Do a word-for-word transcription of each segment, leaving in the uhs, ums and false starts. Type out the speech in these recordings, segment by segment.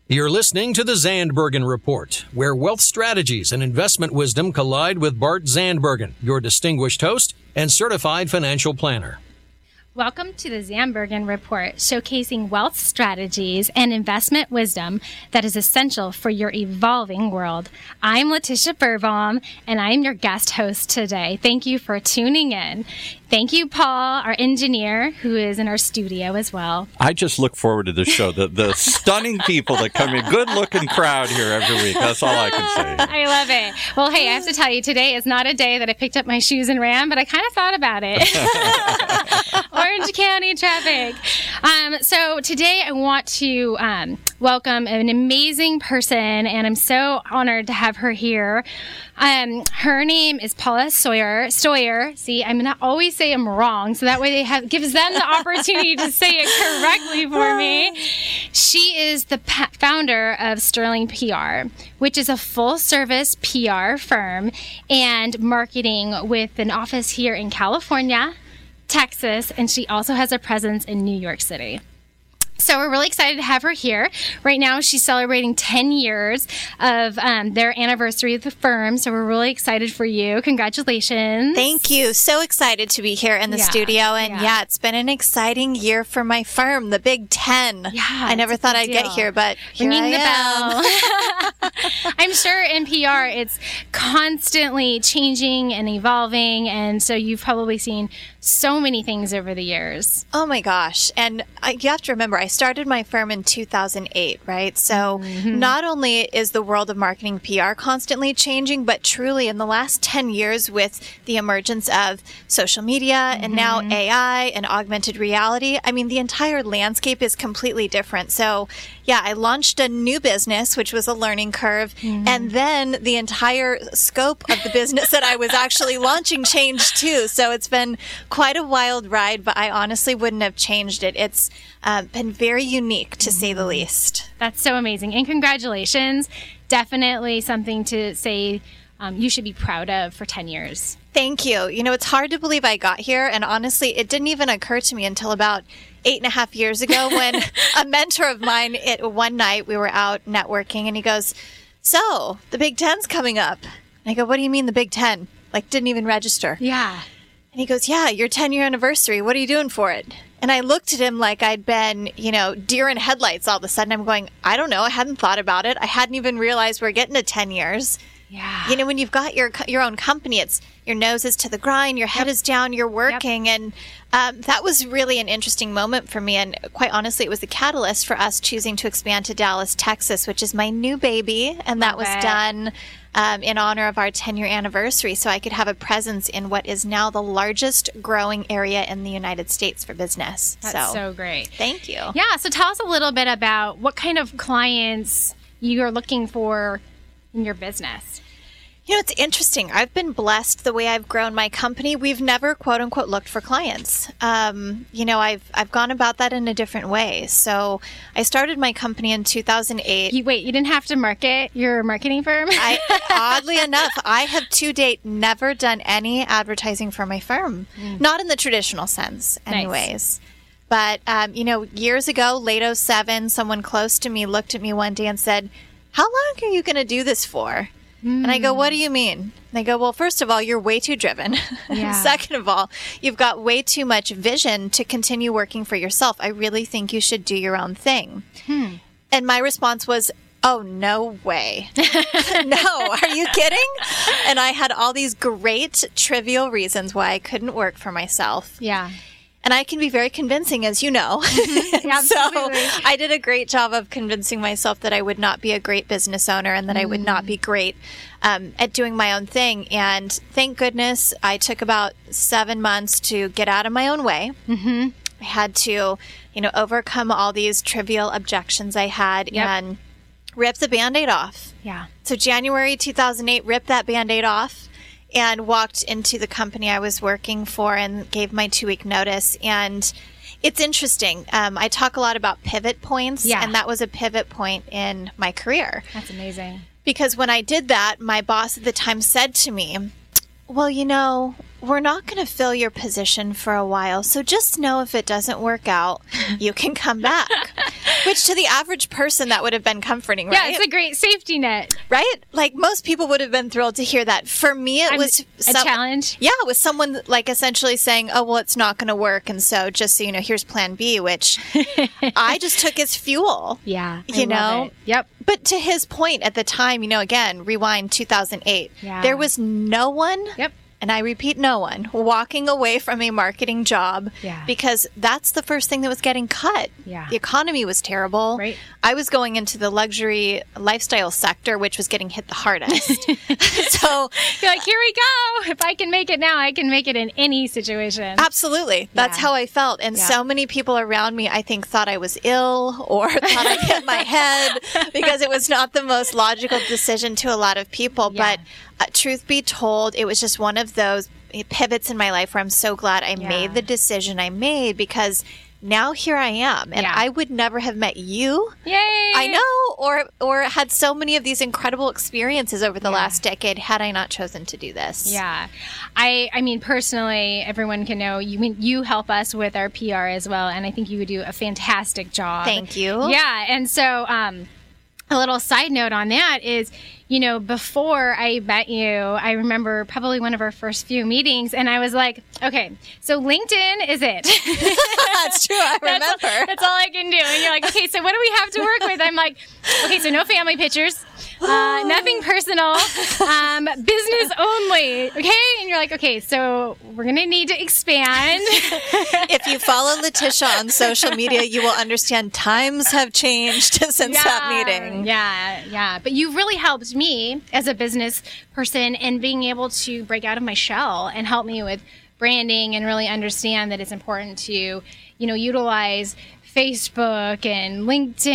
You're listening to the Zandbergen Report, where wealth strategies and investment wisdom collide with Bart Zandbergen, your distinguished host and certified financial planner. Welcome to the Zandbergen Report, showcasing wealth strategies and investment wisdom that is essential for your evolving world. I'm Letitia Birbaum, and I'm your guest host today. Thank you for tuning in. Thank you, Paul, our engineer, who is in our studio as well. I just look forward to this show. The, the stunning people that come in, good-looking crowd here every week. That's all I can say. I love it. Well, hey, I have to tell you, today is not a day that I picked up my shoes and ran, but I kind of thought about it. Orange County traffic. Um, so today I want to um, welcome an amazing person, and I'm so honored to have her here. Um, her name is Paula Sawyer. Sawyer. See, I'm gonna always say I'm wrong, so that way they have gives them the opportunity to say it correctly for me. She is the pa- founder of Sterling P R, which is a full-service P R firm and marketing with an office here in California, Texas, and she also has a presence in New York City. So we're really excited to have her here. Right now, she's celebrating ten years of um, their anniversary of the firm. So we're really excited for you. Congratulations. Thank you. So excited to be here in the yeah, studio. And yeah. yeah, it's been an exciting year for my firm, the Big Ten. Yeah, I never thought I'd deal. get here, but here Ringing I the am. bell. I'm sure in P R, it's constantly changing and evolving. And so you've probably seen so many things over the years. Oh my gosh. And I, you have to remember, I started my firm in two thousand eight, right? So mm-hmm. not only is the world of marketing P R constantly changing, but truly in the last ten years with the emergence of social media mm-hmm. and now A I and augmented reality, I mean, the entire landscape is completely different. So yeah, I launched a new business, which was a learning curve. Mm-hmm. And then the entire scope of the business that I was actually launching changed too. So it's been quite a wild ride, but I honestly wouldn't have changed it. It's uh, been very unique, to say the least. That's so amazing. And congratulations. Definitely something to say um, you should be proud of for ten years. Thank you. You know, it's hard to believe I got here. And honestly, it didn't even occur to me until about eight and a half years ago when a mentor of mine, it, one night we were out networking and he goes, so the Big Ten's coming up. And I go, what do you mean the Big Ten? Like, didn't even register. Yeah. And he goes, yeah, your ten-year anniversary. What are you doing for it? And I looked at him like I'd been, you know, deer in headlights all of a sudden. I'm going, I don't know. I hadn't thought about it. I hadn't even realized we're getting to ten years. Yeah. You know, when you've got your your own company, it's your nose is to the grind, your head yep. is down, you're working. Yep. And um, that was really an interesting moment for me. And quite honestly, it was the catalyst for us choosing to expand to Dallas, Texas, which is my new baby. And that was done um, in honor of our ten-year anniversary. So I could have a presence in what is now the largest growing area in the United States for business. That's so, so great. Thank you. Yeah. So tell us a little bit about what kind of clients you are looking for in your business. You know, it's interesting. I've been blessed the way I've grown my company. We've never, quote unquote, looked for clients. Um, you know, I've I've gone about that in a different way. So I started my company in two thousand eight. You, wait, you didn't have to market your marketing firm? I, oddly enough, I have to date never done any advertising for my firm. Mm. Not in the traditional sense, anyways. Nice. But, um, you know, years ago, late oh seven, someone close to me looked at me one day and said, how long are you going to do this for? Mm. And I go, what do you mean? And they go, well, first of all, you're way too driven. Yeah. Second of all, you've got way too much vision to continue working for yourself. I really think you should do your own thing. Hmm. And my response was, oh, no way. No, are you kidding? And I had all these great trivial reasons why I couldn't work for myself. Yeah. And I can be very convincing, as you know. Mm-hmm. Absolutely. So I did a great job of convincing myself that I would not be a great business owner and that mm. I would not be great um, at doing my own thing. And thank goodness I took about seven months to get out of my own way. Mm-hmm. I had to, you know, overcome all these trivial objections I had yep. and rip the Band-Aid off. Yeah. So January two thousand eight, ripped that Band-Aid off. And walked into the company I was working for and gave my two-week notice. And it's interesting. Um, I talk a lot about pivot points, yeah. and that was a pivot point in my career. That's amazing. Because when I did that, my boss at the time said to me, well, you know, we're not going to fill your position for a while. So just know if it doesn't work out, you can come back. Which to the average person, that would have been comforting, right? Yeah, it's a great safety net. Right? Like most people would have been thrilled to hear that. For me, it I'm, was a some, challenge. Yeah, it was someone like essentially saying, oh, well, it's not going to work. And so just so you know, here's plan B, which I just took as fuel. Yeah. You I know? love it. Yep. But to his point at the time, you know, again, rewind two thousand eight, Yeah. there was no one. Yep. And I repeat, no one walking away from a marketing job Yeah. because that's the first thing that was getting cut. Yeah. The economy was terrible. Right. I was going into the luxury lifestyle sector, which was getting hit the hardest. So You're like, here we go. If I can make it now, I can make it in any situation. absolutely. That's Yeah. how I felt. And Yeah. so many people around me, I think, thought I was ill or thought I hit my head because it was not the most logical decision to a lot of people. Yeah. But uh, truth be told, it was just one of those pivots in my life where I'm so glad I Yeah. made the decision I made because now here I am. And Yeah. I would never have met you. Yay! I know, or or had so many of these incredible experiences over the Yeah. last decade had I not chosen to do this. Yeah. I I mean personally, everyone can know you mean you help us with our P R as well, and I think you would do a fantastic job. Thank you. Yeah, and so um a little side note on that is, you know, before I met you, I remember probably one of our first few meetings, and I was like, okay, so LinkedIn is it. That's true. I remember. That's all, that's all I can do. And you're like, okay, so what do we have to work with? I'm like, okay, so no family pictures, uh, nothing personal, um, business only. Okay. And you're like, okay, so we're going to need to expand. If you follow Letitia on social media, you will understand times have changed since that meeting. Yeah, yeah. But you've really helped me as a business person and being able to break out of my shell and help me with branding and really understand that it's important to, you know, utilize Facebook and LinkedIn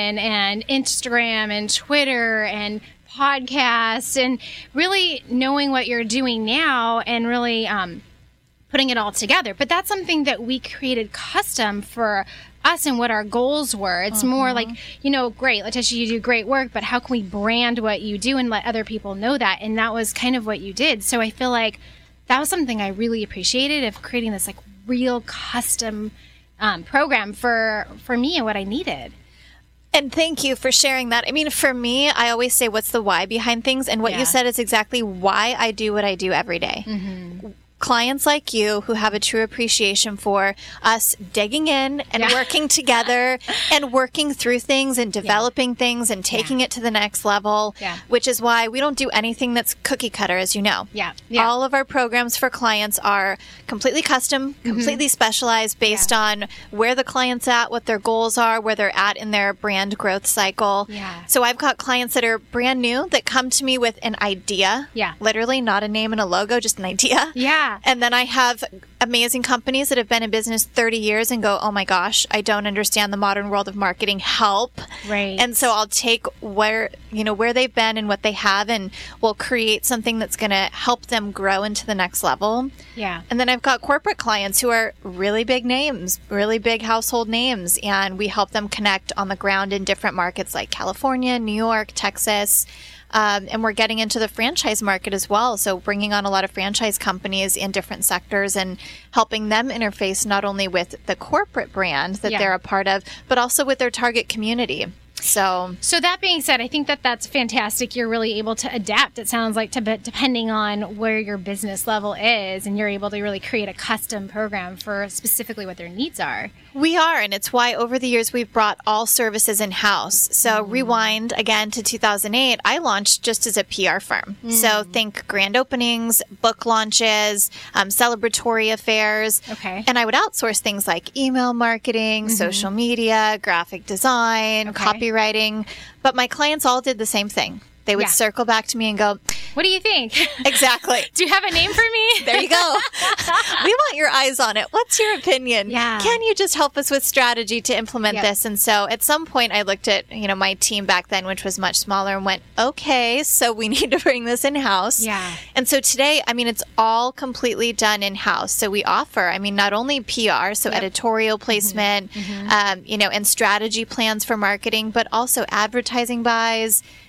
and Instagram and Twitter and podcasts and really knowing what you're doing now and really um, putting it all together. But that's something that we created custom for us and what our goals were. It's more like, you know, great, Letitia, you do great work, but how can we brand what you do and let other people know that? And that was kind of what you did. So I feel like that was something I really appreciated of creating this like real custom um, program for, for me and what I needed. And thank you for sharing that. I mean, for me, I always say, what's the why behind things? And what Yeah. you said is exactly why I do what I do every day. Mm-hmm. Clients like you who have a true appreciation for us digging in and Yeah. working together and working through things and developing things and taking Yeah. it to the next level, Yeah. which is why we don't do anything that's cookie cutter, as you know. Yeah. Yeah. All of our programs for clients are completely custom, completely specialized based Mm-hmm. Yeah. on where the client's at, what their goals are, where they're at in their brand growth cycle. Yeah. So I've got clients that are brand new that come to me with an idea. Yeah. Literally not a name and a logo, just an idea. Yeah. And then I have amazing companies that have been in business thirty years and go, oh my gosh, I don't understand the modern world of marketing. Help. Right. And so I'll take where, you know, where they've been and what they have and we'll create something that's going to help them grow into the next level. Yeah. And then I've got corporate clients who are really big names, really big household names, and we help them connect on the ground in different markets like California, New York, Texas. Um, and we're getting into the franchise market as well. So bringing on a lot of franchise companies in different sectors and helping them interface not only with the corporate brand that Yeah. they're a part of, but also with their target community. So So that being said, I think that that's fantastic. You're really able to adapt, it sounds like, to depending on where your business level is, and you're able to really create a custom program for specifically what their needs are. we are, and it's why over the years we've brought all services in-house. So rewind again to two thousand eight, I launched just as a P R firm. So think grand openings, book launches, um, celebratory affairs. Okay. And I would outsource things like email marketing, social media, graphic design, Okay. copywriting. But my clients all did the same thing. They would Yeah. circle back to me and go, What do you think? exactly. Do you have a name for me? There you go. We want your eyes on it. What's your opinion? Yeah. Can you just help us with strategy to implement Yep. this? And so at some point I looked at, you know, my team back then, which was much smaller, and went, okay, so we need to bring this in-house. Yeah. And so today, I mean, it's all completely done in-house. So we offer, I mean, not only P R, so Yep. editorial placement, um, you know, and strategy plans for marketing, but also advertising buys,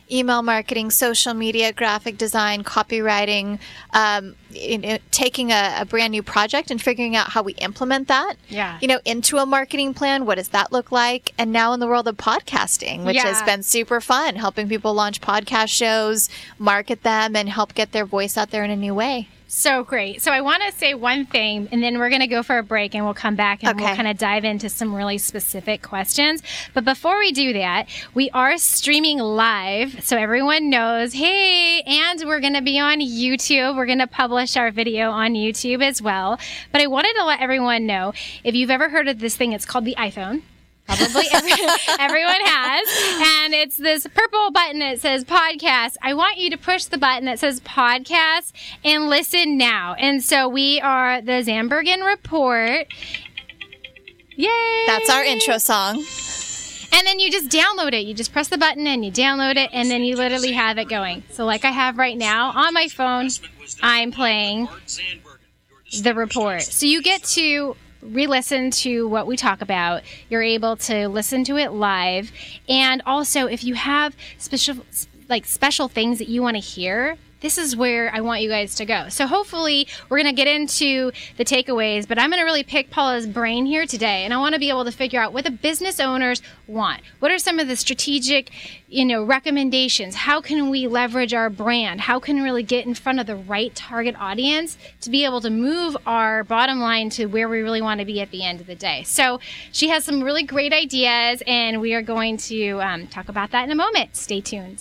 email marketing, social media, graphic design, copywriting, um, you know, taking a, a brand new project and figuring out how we implement that, yeah. you know, into a marketing plan. What does that look like? And now in the world of podcasting, which yeah. has been super fun, helping people launch podcast shows, market them, and help get their voice out there in a new way. So great. So I want to say one thing, and then we're going to go for a break, and we'll come back and okay. we'll kind of dive into some really specific questions. But before we do that, we are streaming live, so everyone knows, hey, and we're going to be on YouTube. We're going to publish our video on YouTube as well. But I wanted to let everyone know, if you've ever heard of this thing, it's called the iPhone. Probably every, everyone has. And it's this purple button that says podcast. I want you to push the button that says podcast and listen now. And so we are the Zandbergen Report. Yay! That's our intro song. And then you just download it. You just press the button and you download it, and then you literally have it going. So like I have right now on my phone, I'm playing the report. So you get to re-listen to what we talk about. You're able to listen to it live. And also, if you have special, like special things that you want to hear, this is where I want you guys to go. So hopefully we're going to get into the takeaways, but I'm going to really pick Paula's brain here today. And I want to be able to figure out what the business owners want. What are some of the strategic, you know, recommendations? How can we leverage our brand? How can we really get in front of the right target audience to be able to move our bottom line to where we really want to be at the end of the day? So she has some really great ideas, and we are going to um, talk about that in a moment. Stay tuned.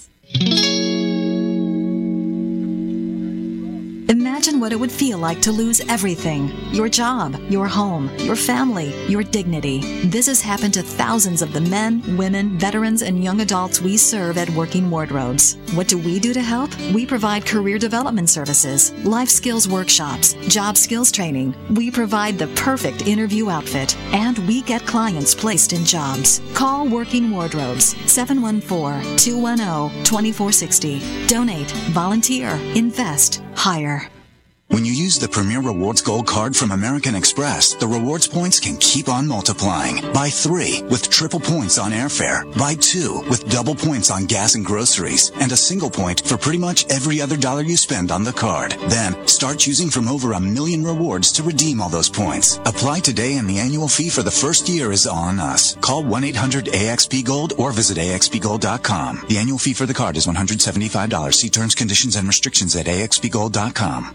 Imagine what it would feel like to lose everything. Your job, your home, your family, your dignity. This has happened to thousands of the men, women, veterans, and young adults we serve at Working Wardrobes. What do we do to help? We provide career development services, life skills workshops, job skills training. We provide the perfect interview outfit, and we get clients placed in jobs. Call Working Wardrobes, seven one four, two one zero, two four six zero. Donate, volunteer, invest, hire. When you use the Premier Rewards Gold Card from American Express, the rewards points can keep on multiplying. Buy three with triple points on airfare. Buy two with double points on gas and groceries. And a single point for pretty much every other dollar you spend on the card. Then, start choosing from over a million rewards to redeem all those points. Apply today and the annual fee for the first year is on us. Call one eight hundred A X P Gold or visit A X P gold dot com. The annual fee for the card is one hundred seventy-five dollars. See terms, conditions, and restrictions at A X P gold dot com.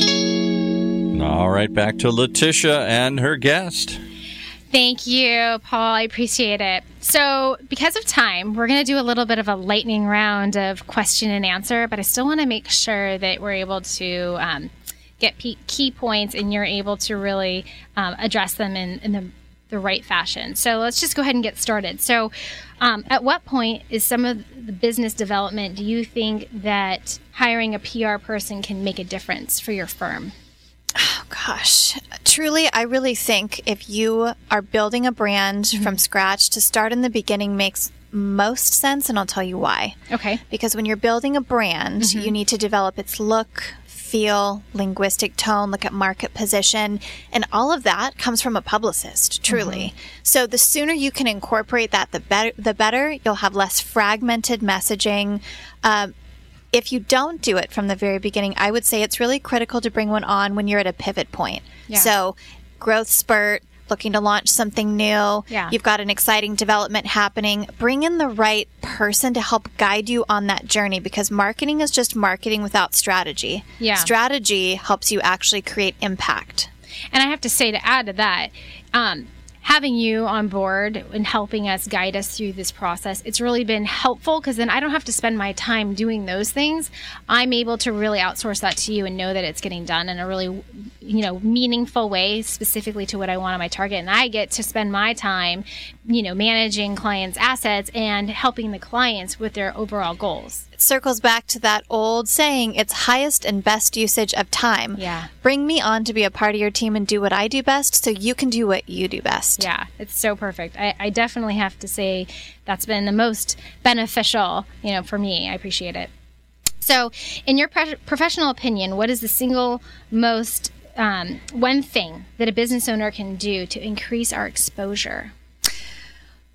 All right, back to Letitia and her guest. Thank you, Paul. I appreciate it. So because of time, we're going to do a little bit of a lightning round of question and answer, but I still want to make sure that we're able to um, get key points and you're able to really um, address them in, in the, the right fashion. So let's just go ahead and get started. So um, at what point is some of the business development, do you think that hiring a P R person can make a difference for your firm? Oh, gosh. Truly, I really think if you are building a brand mm-hmm. from scratch, to start in the beginning makes most sense, and I'll tell you why. Okay. Because when you're building a brand, mm-hmm. you need to develop its look, feel, linguistic tone, look at market position, and all of that comes from a publicist, truly. Mm-hmm. So the sooner you can incorporate that, the better. The better. You'll have less fragmented messaging. Um, If you don't do it from the very beginning, I would say it's really critical to bring one on when you're at a pivot point. Yeah. So growth spurt, looking to launch something new. Yeah. You've got an exciting development happening. Bring in the right person to help guide you on that journey, because marketing is just marketing without strategy. Yeah. Strategy helps you actually create impact. And I have to say, to add to that, um, having you on board and helping us guide us through this process, it's really been helpful, because then I don't have to spend my time doing those things. I'm able to really outsource that to you and know that it's getting done in a really, you know, meaningful way, specifically to what I want on my target. And I get to spend my time, you know, managing clients' assets and helping the clients with their overall goals. It circles back to that old saying, it's highest and best usage of time. Yeah. Bring me on to be a part of your team and do what I do best so you can do what you do best. Yeah, it's so perfect. I, I definitely have to say that's been the most beneficial, you know, for me. I appreciate it. So in your pre- professional opinion, what is the single most um, one thing that a business owner can do to increase our exposure?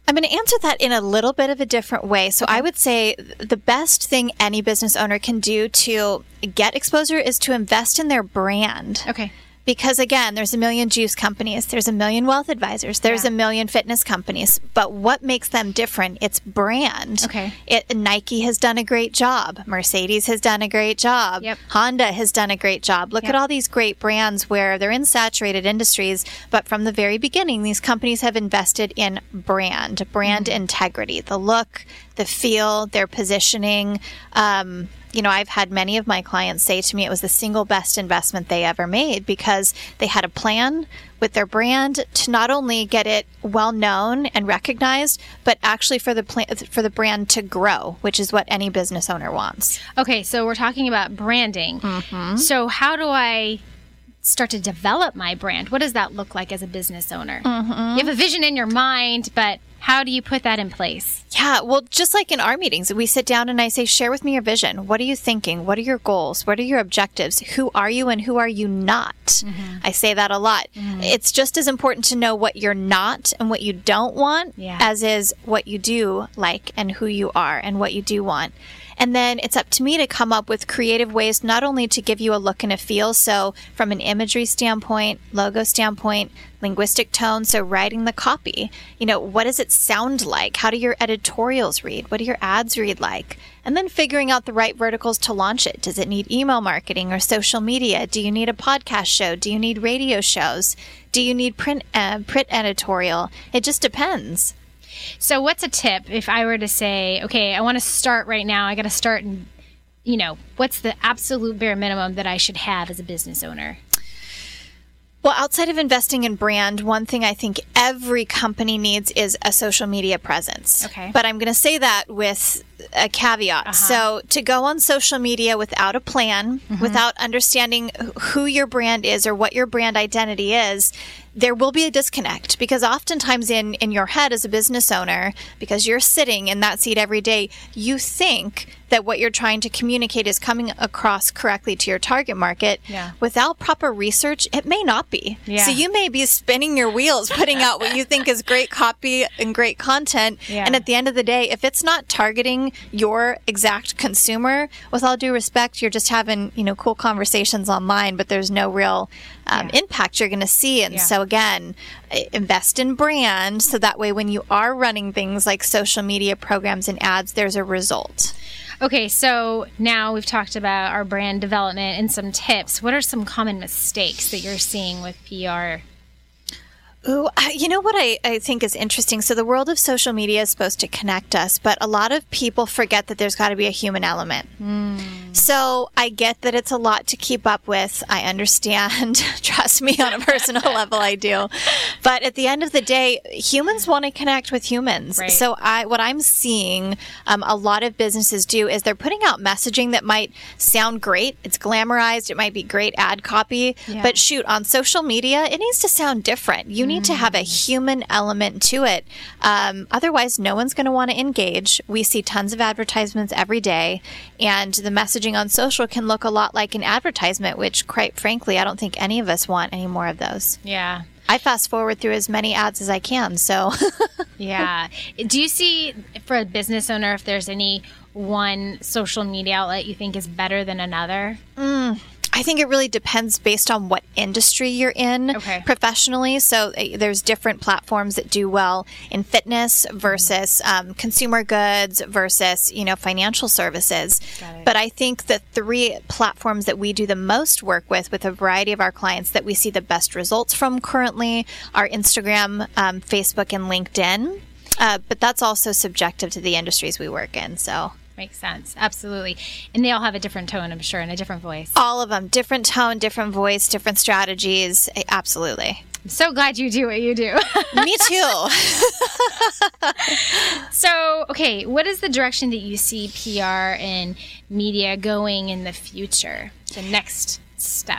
I'm going to answer that in a little bit of a different way. So I would say the best thing any business owner can do to get exposure is to invest in their brand. Okay. Because again, there's a million juice companies, there's a million wealth advisors, there's Yeah. a million fitness companies. But what makes them different? It's brand. Okay. It, Nike has done a great job. Mercedes has done a great job. Yep. Honda has done a great job. Look Yep. at all these great brands where they're in saturated industries, but from the very beginning, these companies have invested in brand, brand Mm-hmm. integrity, the look, the feel, their positioning. Um, You know, I've had many of my clients say to me it was the single best investment they ever made because they had a plan with their brand to not only get it well known and recognized, but actually for the plan, for the brand to grow, which is what any business owner wants. Okay, so we're talking about branding. Mm-hmm. So how do I start to develop my brand? What does that look like as a business owner? Mm-hmm. You have a vision in your mind, but how do you put that in place? Yeah, well, just like in our meetings, we sit down and I say, share with me your vision. What are you thinking? What are your goals? What are your objectives? Who are you and who are you not? Mm-hmm. I say that a lot. Mm-hmm. It's just as important to know what you're not and what you don't want Yeah. as is what you do like and who you are and what you do want. And then it's up to me to come up with creative ways not only to give you a look and a feel, so from an imagery standpoint, logo standpoint, linguistic tone, so writing the copy. You know, what does it sound like? How do your editorials read? What do your ads read like? And then figuring out the right verticals to launch it. Does it need email marketing or social media? Do you need a podcast show? Do you need radio shows? Do you need print uh, print editorial? It just depends. So what's a tip if I were to say, okay, I want to start right now. I got to start and, you know, what's the absolute bare minimum that I should have as a business owner? Well, outside of investing in brand, one thing I think every company needs is a social media presence. Okay. But I'm going to say that with a caveat. Uh-huh. So to go on social media without a plan, mm-hmm. without understanding who your brand is or what your brand identity is, there will be a disconnect because oftentimes in, in your head as a business owner, because you're sitting in that seat every day, you think that what you're trying to communicate is coming across correctly to your target market. Yeah. Without proper research, it may not be. Yeah. So you may be spinning your wheels, putting out what you think is great copy and great content. Yeah. And at the end of the day, if it's not targeting your exact consumer, with all due respect, you're just having, you know, cool conversations online, but there's no real um, Yeah. impact you're going to see. And Yeah. so again, invest in brand. So that way, when you are running things like social media programs and ads, there's a result. Okay, so now we've talked about our brand development and some tips. What are some common mistakes that you're seeing with P R? Ooh, you know what I, I think is interesting? So the world of social media is supposed to connect us, but a lot of people forget that there's got to be a human element. Mm. So I get that it's a lot to keep up with. I understand. Trust me, on a personal level, I do. But at the end of the day, humans want to connect with humans. Right. So I, what I'm seeing um, a lot of businesses do is they're putting out messaging that might sound great. It's glamorized. It might be great ad copy. Yeah. But shoot, on social media, it needs to sound different. You need to have a human element to it. Um, otherwise, no one's going to want to engage. We see tons of advertisements every day, and the messaging on social can look a lot like an advertisement, which, quite frankly, I don't think any of us want any more of those. Yeah. I fast forward through as many ads as I can, so. Yeah. Do you see, for a business owner, if there's any one social media outlet you think is better than another? Mm. I think it really depends based on what industry you're in Okay. professionally. So uh, there's different platforms that do well in fitness versus um, consumer goods versus, you know, financial services. Got it. But I think the three platforms that we do the most work with, with a variety of our clients that we see the best results from currently are Instagram, um, Facebook, and LinkedIn. Uh, but that's also subjective to the industries we work in. So. Makes sense. Absolutely. And they all have a different tone, I'm sure, and a different voice. All of them. Different tone, different voice, different strategies. Absolutely. I'm so glad you do what you do. Me too. So, okay, what is the direction that you see P R and media going in the future? The next step?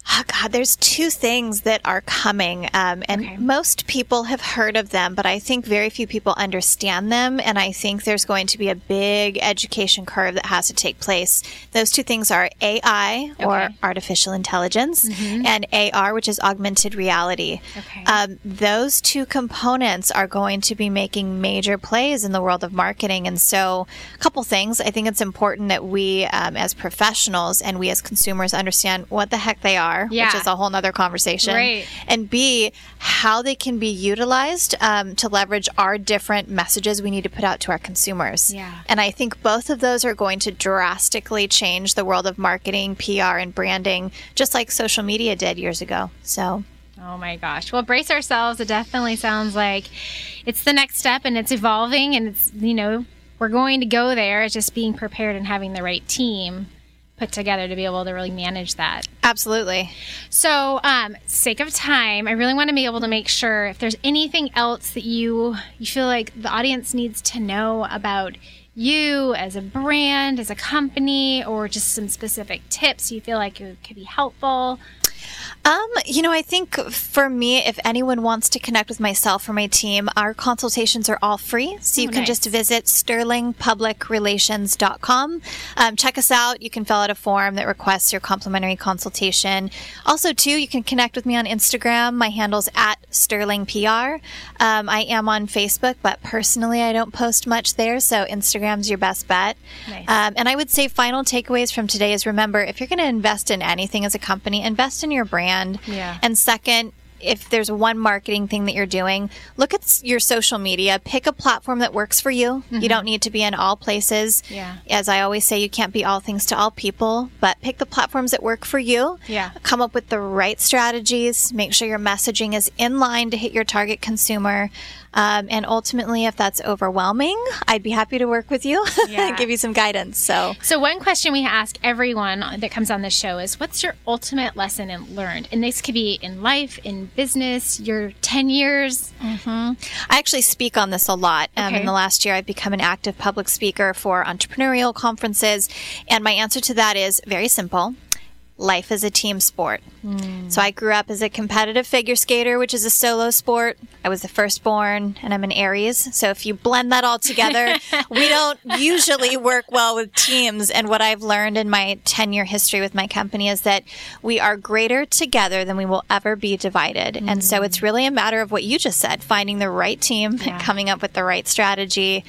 Oh, God, there's two things that are coming, um, and Okay. most people have heard of them, but I think very few people understand them, and I think there's going to be a big education curve that has to take place. Those two things are A I, or Okay. artificial intelligence, and A R, which is augmented reality. Okay. Um, those two components are going to be making major plays in the world of marketing, and so a couple things. I think it's important that we, um, as professionals and we as consumers, understand what the heck they are, Yeah. which is a whole nother conversation. Right. And B, how they can be utilized um, to leverage our different messages we need to put out to our consumers. Yeah. And I think both of those are going to drastically change the world of marketing, P R, and branding, just like social media did years ago. So. Oh my gosh. Well, brace ourselves. It definitely sounds like it's the next step and it's evolving and it's, you know, we're going to go there. It's just being prepared and having the right team put together to be able to really manage that. Absolutely. So, um, sake of time, I really want to be able to make sure if there's anything else that you you feel like the audience needs to know about you as a brand, as a company, or just some specific tips you feel like it could be helpful. Um, you know, I think for me, if anyone wants to connect with myself or my team, our consultations are all free. So you Oh, can nice. just visit sterling public relations dot com. Um, check us out. You can fill out a form that requests your complimentary consultation. Also, too, you can connect with me on Instagram. My handle's at Sterling P R. Um, I am on Facebook, but personally, I don't post much there. So Instagram's your best bet. Nice. Um, and I would say final takeaways from today is remember, if you're going to invest in anything as a company, invest in your brand. Yeah. And second, if there's one marketing thing that you're doing, look at s- your social media. Pick a platform that works for you. You don't need to be in all places. Yeah. As I always say, you can't be all things to all people, but pick the platforms that work for you. Yeah. Come up with the right strategies. Make sure your messaging is in line to hit your target consumer. Um, and ultimately, if that's overwhelming, I'd be happy to work with you Yeah. and give you some guidance. So, So one question we ask everyone that comes on this show is, what's your ultimate lesson in learned? And this could be in life, in business, your ten years. I actually speak on this a lot. Um, Okay. In the last year, I've become an active public speaker for entrepreneurial conferences. And my answer to that is very simple. Life is a team sport. So I grew up as a competitive figure skater, which is a solo sport. I was the firstborn, and I'm an Aries. So if you blend that all together, we don't usually work well with teams. And what I've learned in my ten-year history with my company is that we are greater together than we will ever be divided. And so it's really a matter of what you just said, finding the right team, Yeah. coming up with the right strategy.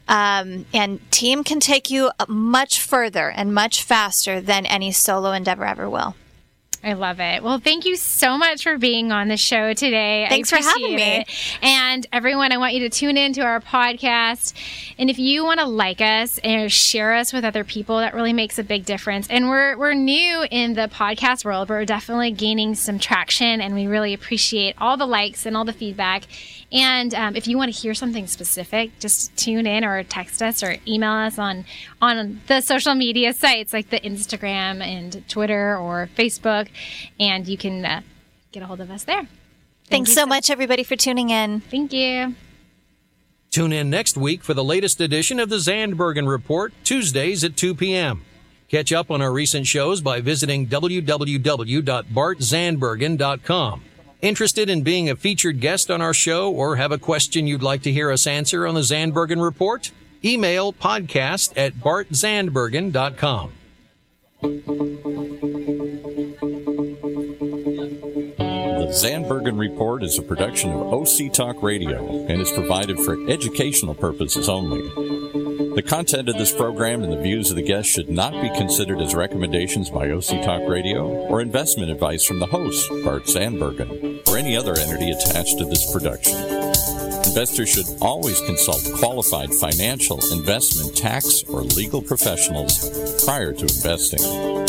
Um, and team can take you much further and much faster than any solo endeavor ever will. I love it. Well, thank you so much for being on the show today. I Thanks for having appreciate me. it. And everyone, I want you to tune in to our podcast. And if you want to like us and share us with other people, that really makes a big difference. And we're we're new in the podcast world, but we're definitely gaining some traction, and we really appreciate all the likes and all the feedback. And um, if you want to hear something specific, just tune in or text us or email us on on the social media sites like the Instagram and Twitter or Facebook, and you can uh, get a hold of us there. Thank Thanks you so much, everybody, for tuning in. Thank you. Tune in next week for the latest edition of the Zandbergen Report, Tuesdays at two p.m. Catch up on our recent shows by visiting w w w dot bart zandbergen dot com. Interested in being a featured guest on our show or have a question you'd like to hear us answer on the Zandbergen Report? Email podcast at bart zandbergen dot com. The Zandbergen Report is a production of O C Talk Radio and is provided for educational purposes only. The content of this program and the views of the guests should not be considered as recommendations by O C Talk Radio or investment advice from the host, Bart Zandbergen, or any other entity attached to this production. Investors should always consult qualified financial, investment, tax, or legal professionals prior to investing.